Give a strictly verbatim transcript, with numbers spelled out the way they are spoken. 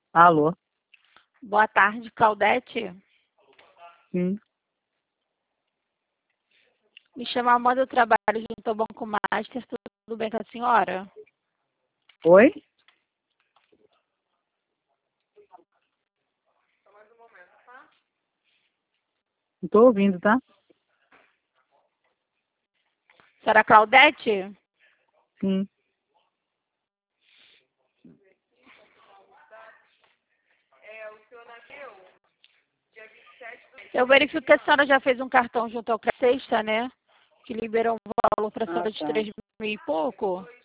Alô? Boa tarde, Claudete. Sim. Me chamo Amanda, eu trabalho junto ao Banco Master. Tudo bem com a senhora? Oi? Não tô ouvindo, tá? Senhora Claudete? Sim. Eu verifico que a senhora já fez um cartão junto ao Sexta, né? Que liberou um valor para a Ah, senhora de tá. três mil e pouco.